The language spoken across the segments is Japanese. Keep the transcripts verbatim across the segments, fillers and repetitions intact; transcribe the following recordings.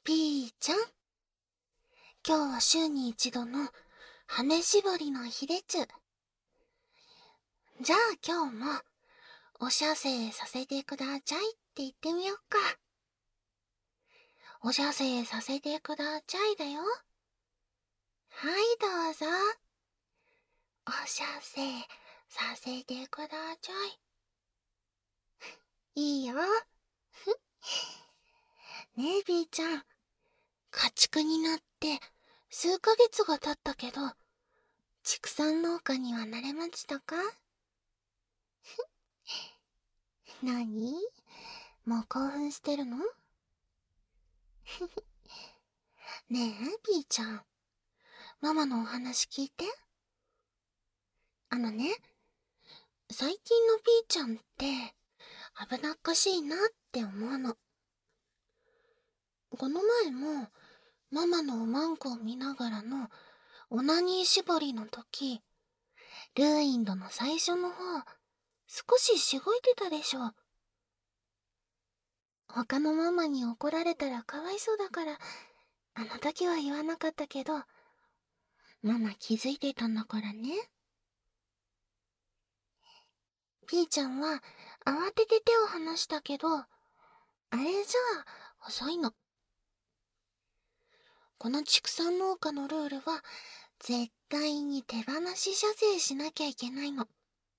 ピーちゃん、今日は週に一度の羽絞りの日でちゅ。じゃあ今日もおしゃせさせてくだちゃいって言ってみよっか。おしゃせさせてくだちゃいだよ。はい、どうぞ。おしゃせさせてくだちゃい。いいよ。ねえ、ピーちゃん。家畜になって数ヶ月が経ったけど、畜産農家にはなれましたか？なに？もう興奮してるの？ねえ、ピーちゃん。ママのお話聞いて。あのね、最近のピーちゃんって危なっかしいなって思うの。この前もママのおまんこを見ながらのオナニー絞りの時、ルーインドの最初の方、少ししごいてたでしょ。他のママに怒られたらかわいそうだから、あの時は言わなかったけど、ママ気づいてたんだからね。ピーちゃんは慌てて手を離したけど、あれじゃあ遅いの。この畜産農家のルールは絶対に手放し射精しなきゃいけないの。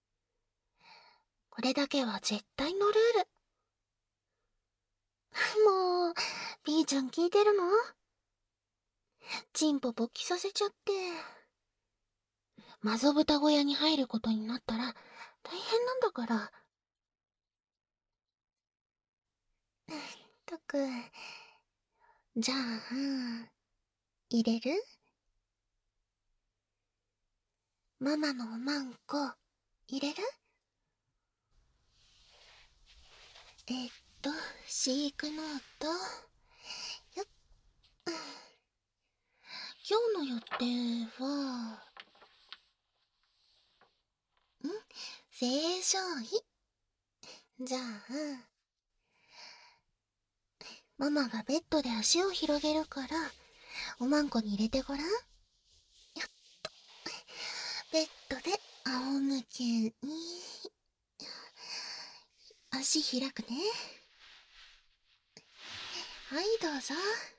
これだけは絶対のルール。もう、ピーちゃん聞いてるの？チンポ勃起させちゃって。マゾ豚小屋に入ることになったら大変なんだから。たく、じゃあ、入れる？ママのおまんこ、入れる？えっと、飼育ノート。よっ。今日の予定は、ん正常位。じゃあ、ママがベッドで足を広げるから、おまんこに入れてごらん。やっと。ベッドで仰向けに。足開くね。はい、どうぞ。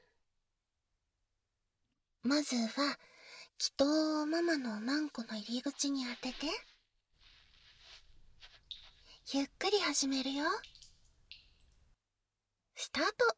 まずは、気筒をママのおまんこの入り口に当てて。ゆっくり始めるよ。スタート。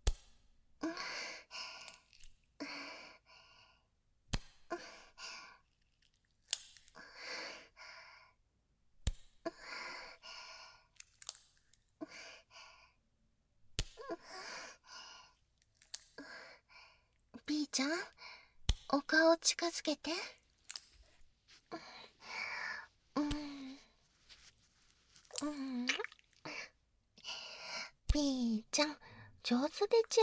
ピーちゃん、お顔近づけて。うん。うん。ピーちゃん、上手でちゅ。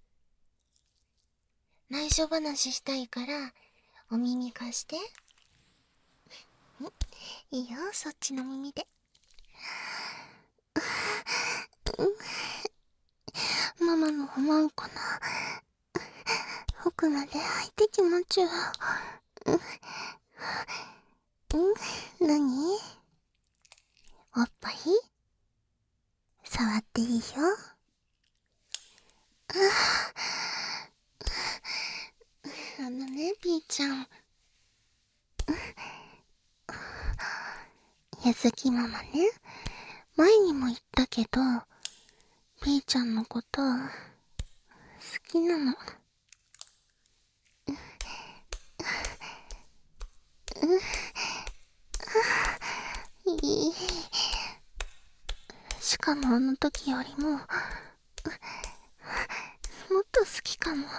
内緒話したいから、お耳貸して。いいよ、そっちの耳で。ママのおまんこの奥まで入ってきまちゅ。うん、なに？おっぱい？触っていいよ。あのね、ピーちゃん。ゆずきママね、前にも言ったけど、ピーちゃんのこと好きなの。いい。しかもあの時よりも、もっと好きかも。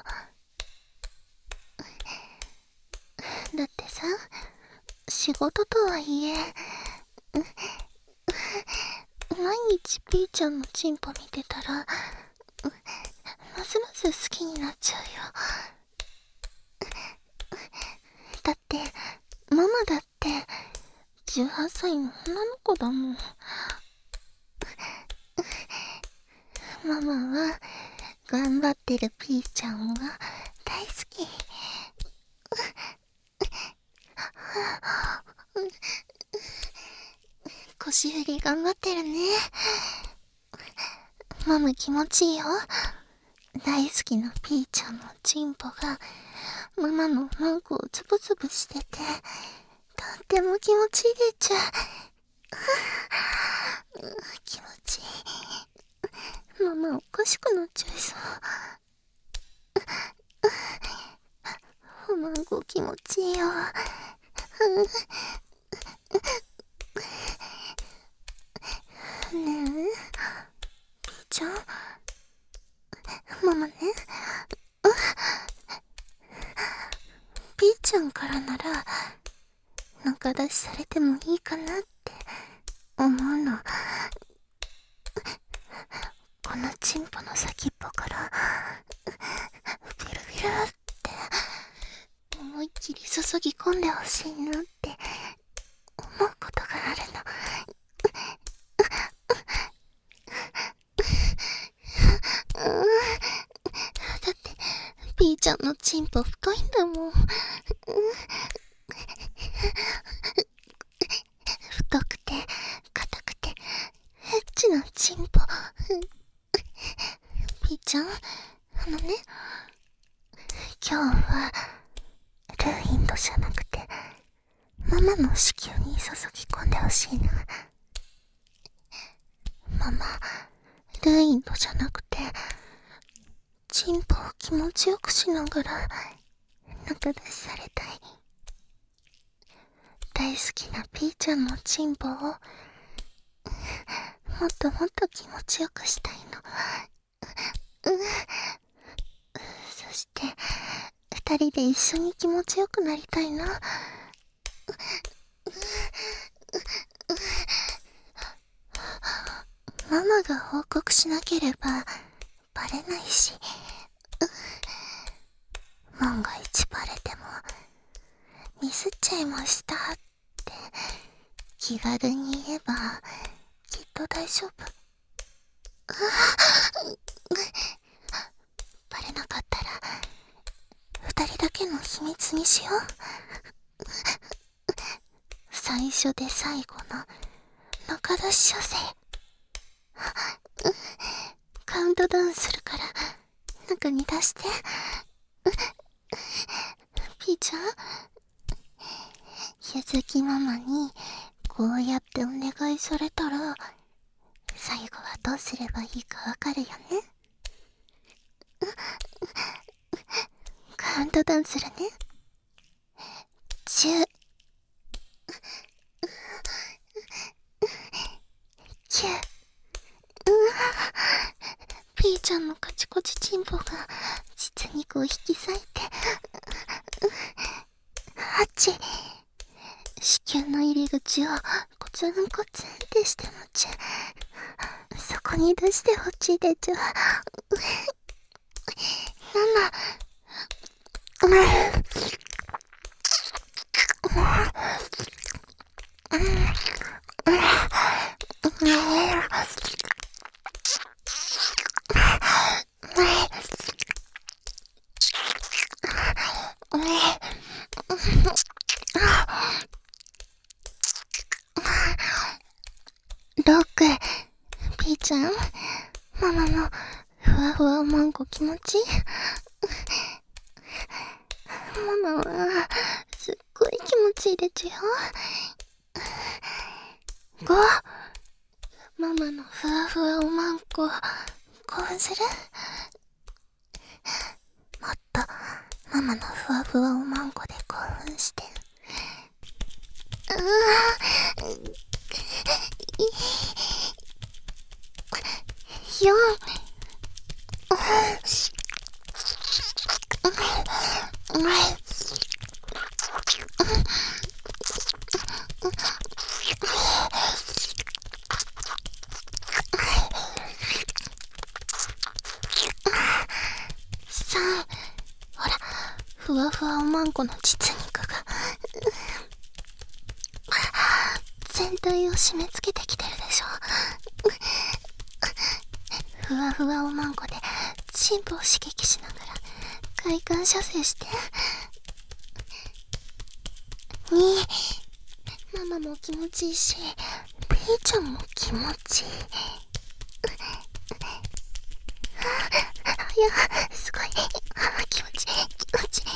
だってさ、仕事とはいえ、毎日ピーちゃんのチンポ見てたら、ますます好きになっちゃうよ。だって、ママだって、じゅうはっさいの女の子だもん。ママは、 頑張ってるピーちゃんが大好き。腰振り頑張ってるね。ママ気持ちいいよ。大好きなピーちゃんのチンポがママのマンコをつぶつぶしてて、とっても気持ちいいでちゅ。気持ちいい。ママおかしくなっちゃいそう。おまんこ気持ちいいよ。ねえ、ピーちゃん、ママね、ピーちゃんからなら中出しされてもいいかなって思うの。このチンポの先っぽからビルビルって思いっきり注ぎ込んでほしいなって思うことがあるの。だってピーちゃんのチンポ太いんだもん。太くて硬くてエッチなチンポ。ピーちゃん、あのね、今日はルーインドじゃなくてママの子宮に注ぎ込んでほしいな。ママ、ルーインドじゃなくてチンポを気持ちよくしながら中出しされたい。大好きなピーちゃんのチンポをもっともっと気持ちよくしたいの。そして二人で一緒に気持ちよくなりたいな。ママが報告しなければバレないし、万が一バレてもミスっちゃいましたって気軽に言えばきっと大丈夫。バレなかったら二人だけの秘密にしよう。最初で最後の中出し処世。カウントダウンするから中に出して。ピーちゃん、ゆずきママにこうやってお願いされたら最後はどうすればいいかわかるよね。カウントダウンするね。じゅう、きゅう、ピーちゃんのカチコチチンポが実肉を引き裂いて、はち、子宮の入り口をコツンコツンってしてもちゅ。そこに出してほしいでちゅ。なな、ロック、ピーちゃん、ママのふわふわおまんこ気持ちいい。ママはすっごい気持ちいいでちゅよ。ご、ママのふわふわおまんこ興奮する？もっとママのふわふわおまんこで興奮して。ああ、よん、さん、ほら、ふわふわおまんこの実肉が全体を締め付けてきてるでしょ。ふわふわおまんこでち心部を刺激しながら快感射精して。にママも気持ちいいし、ピーちゃんも気持ちいい。いや、すごい気持ちいい気持ちいい。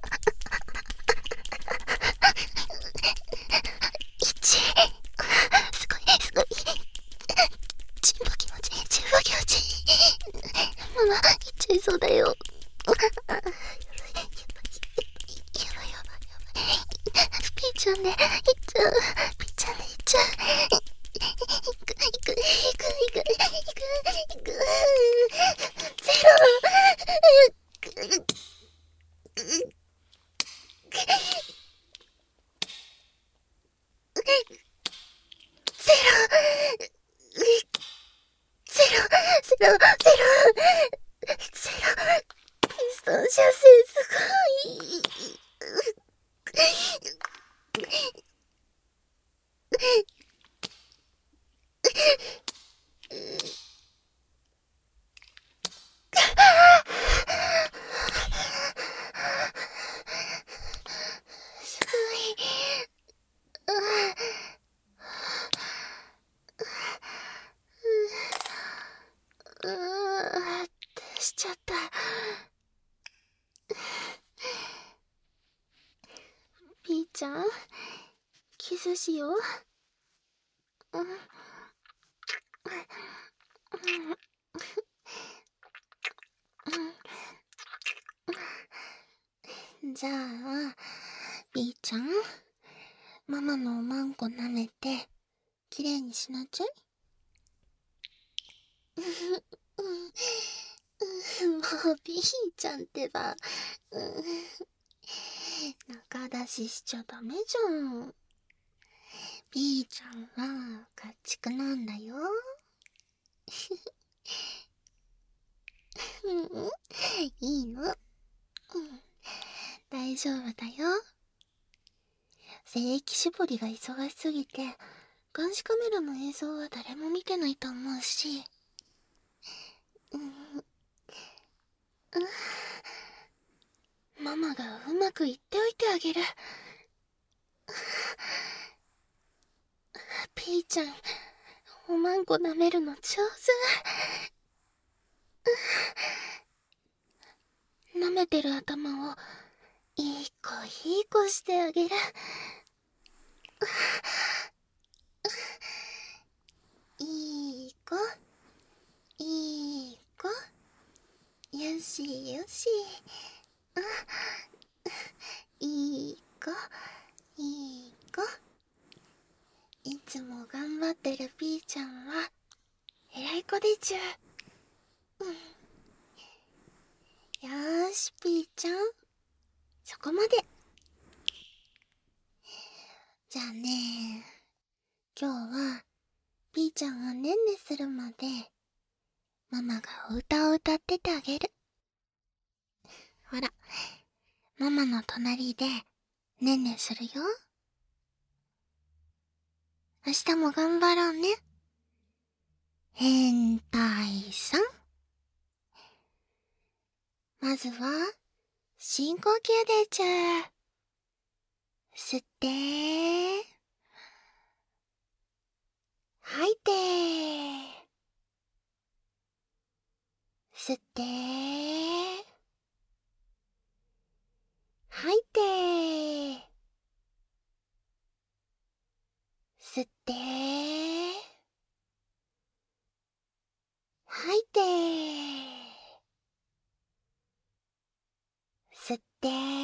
一すごいすごい。チンポ気持ちいい、チンポ気持ちいい。ママ、行っちゃいそうだよ。やばいやばいやばいやばいやばい。ピーちゃんで行っちゃう。ピーちゃんで行っちゃう。行く行く行く行く行く行く。ゼロ。ゼロ。ゼロ、ゼロ、ゼロ、ゼロ、ピストン射精すごい。すごい。うーってしちゃった。ピーちゃん、キスしよう。うん。じゃあ、ピーちゃん、ママのおまんこ舐めて、きれいにしなちゃい。もうピーちゃんってば、中出ししちゃダメじゃん。ピーちゃんは家畜なんだよ。いいの、うん、大丈夫だよ。精液絞りが忙しすぎて監視カメラの映像は誰も見てないと思うし、うん、うん、ママがうまく言っておいてあげる。ピーちゃん、おまんこ舐めるの上手。舐めてる頭をいい子いい子してあげる。いい子いい子、よしよし。いい子いい子。いつも頑張ってるピーちゃんは偉い子でちゅ。うん、よーしピーちゃん、そこまで。じゃあね、今日はピーちゃんがねんねするまでママがお歌を歌っててあげる。ほら、ママの隣でねんねするよ。明日も頑張ろうね。変態さん。まずは深呼吸でちゅ。吸ってー、吐いてー、吸ってー、吐いてー、吸ってー、吐いてー、吸ってー、